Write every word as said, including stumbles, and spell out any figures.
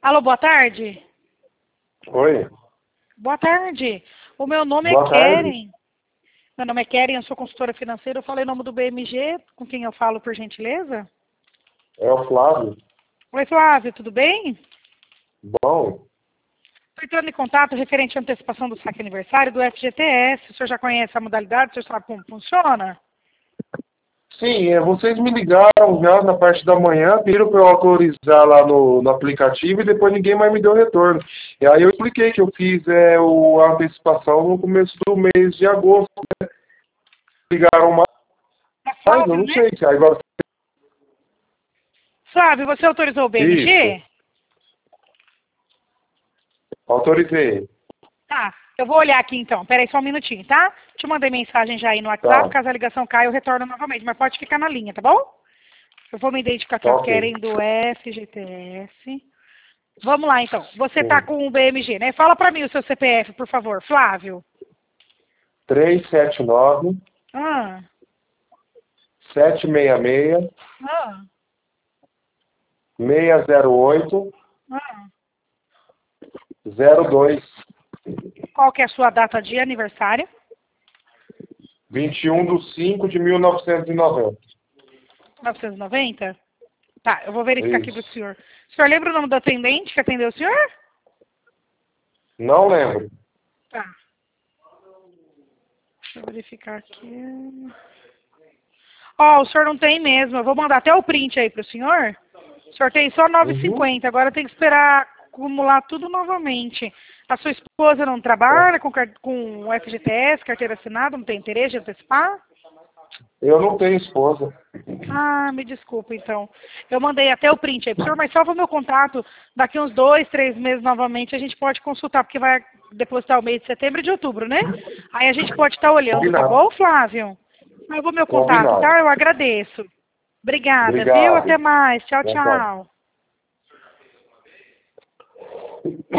Alô, boa tarde. Oi. Boa tarde. O meu nome Boa é tarde. Keren. Meu nome é Keren, eu sou consultora financeira. Eu falei o nome do B M G, com quem eu falo, por gentileza? É o Flávio. Oi, Flávio, tudo bem? Bom, Estou entrando em contato referente à antecipação do saque aniversário do F G T S. O senhor já conhece a modalidade? O senhor sabe como funciona? sim, é, vocês me ligaram já na parte da manhã, pediram para eu autorizar lá no, no aplicativo e depois ninguém mais me deu retorno. E aí eu expliquei que eu fiz é, o, a antecipação no começo do mês de agosto. Né? Ligaram É mais, eu Flávio, não né? sei. se Agora, Flávio, você autorizou o B M isso, G? autorizei. Tá, eu vou olhar aqui então. Peraí só um minutinho, tá? Te mandei mensagem já aí no WhatsApp. Tá, Caso a ligação caia, eu retorno novamente. Mas pode ficar na linha, tá bom? Eu vou me identificar aqui, tá ó, ok. Keren do F G T S. Vamos lá, então. Você tá Sim. com o B M G, né? Fala pra mim o seu C P F, por favor. Flávio. três sete nove, Ah, sete seis seis, ah, seis zero oito, ah. zero dois, Qual que é a sua data de aniversário? vinte e um de cinco de mil novecentos e noventa. mil novecentos e noventa? Tá, eu vou verificar aqui pro Isso. senhor. O senhor lembra o nome do atendente que atendeu o senhor? Não lembro. Tá. Deixa eu verificar aqui. Ó, o senhor não tem mesmo. Eu vou mandar até o print aí pro senhor. O senhor tem só novecentos e Uhum. cinquenta. Agora tem que esperar acumular tudo novamente. A sua esposa não Tá. trabalha com, car- com o F G T S, carteira assinada, não tem interesse de antecipar? Eu não tenho esposa. Ah, me desculpa, então. Eu mandei até o print aí pro senhor, mas salva o meu contato. Daqui uns dois, três meses novamente a gente pode consultar, porque vai depositar o mês de setembro e de outubro, né? Aí a gente pode estar olhando, tá Combinado. bom, Flávio? Salva o meu contato, Combinado. tá? Eu agradeço. Obrigada, viu? Até Obrigado. mais. Tchau, Tchau, tchau. tchau.